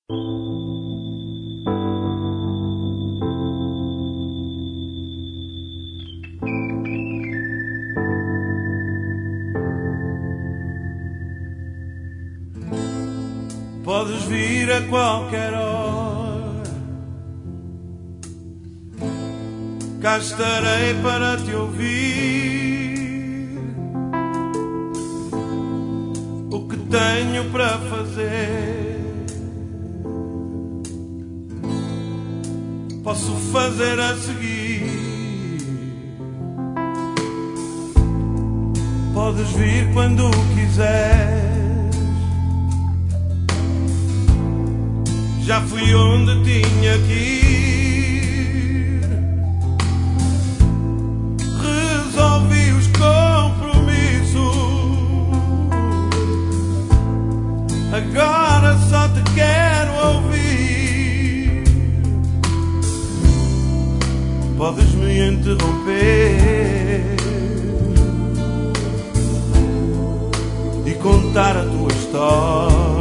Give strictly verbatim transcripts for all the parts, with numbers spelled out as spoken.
Podes vir a qualquer hora, cá estarei para te ouvir. O que tenho para fazer posso fazer a seguir. Podes vir quando quiseres. Já fui onde tinha que ir, resolvi os compromissos, agora só te quero ouvir. Podes me interromper e contar a tua história,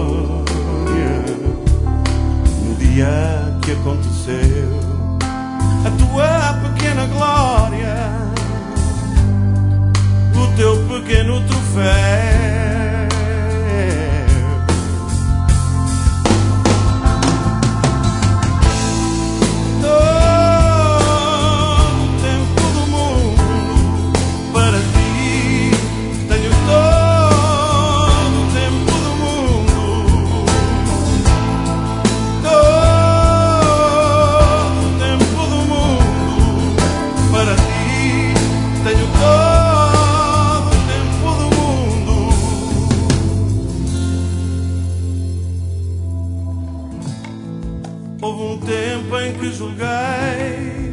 que aconteceu, a tua pequena glória, o teu pequeno troféu. Houve um tempo em que julguei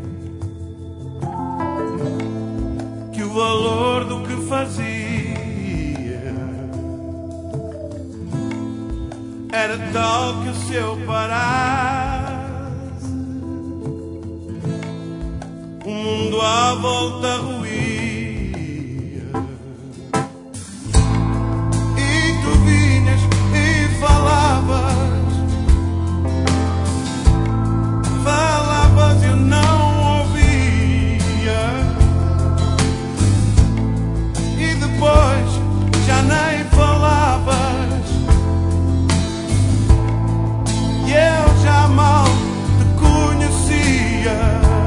que o valor do que fazia era tal que se eu parasse, o mundo à volta ruía. E tu vinhas e falavas, Falavas e eu não ouvia, e depois já nem falavas, e eu já mal te conhecia.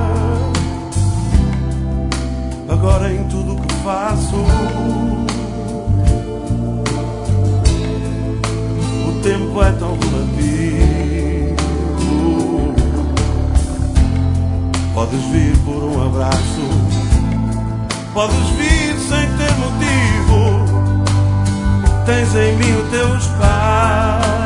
Agora em tudo o que faço, o tempo é tão relativo. Podes vir por um abraço, podes vir sem ter motivo, tens em mim o teu espaço.